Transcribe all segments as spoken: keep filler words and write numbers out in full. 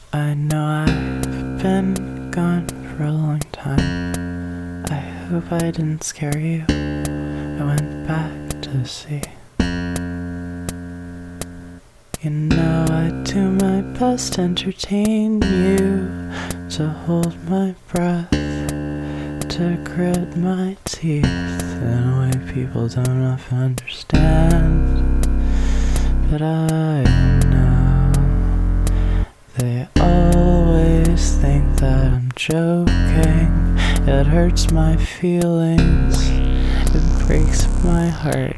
I know I've been gone for a long time. I hope I didn't scare you. I went back to sea. You know I do my best to entertain you, to hold my breath, to grit my teeth in a way people don't often understand. But I know they always think that I'm joking. It hurts my feelings, it breaks my heart.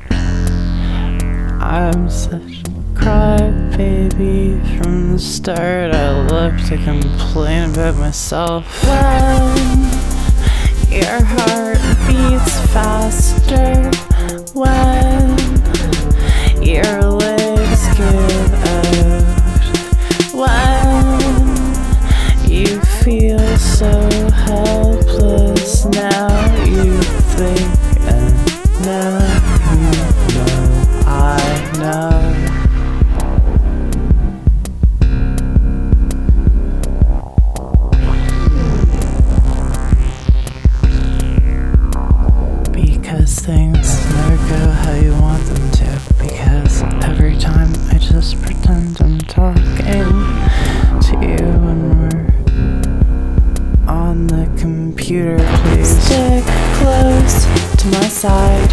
I'm such a crybaby from the start. I love to complain about myself. When your heart beats faster, when your legs give out, when you feel so helpless, now you think and now you know I know. Because things never go how you want them to. Because every time I just pretend I'm talking to you when we're on the computer. Please stick close to my side.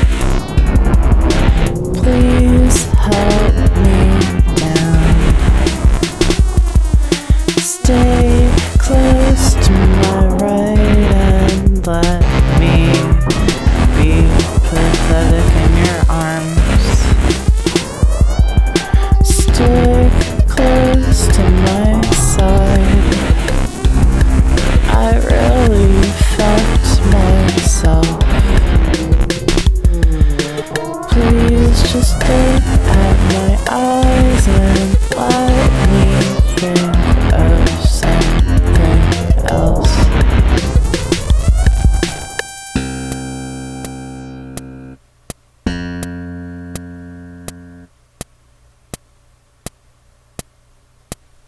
Please help me now. Stay close to my right and let me be pathetic in your arms. Stick close to my side. I really fucked myself. Please just stay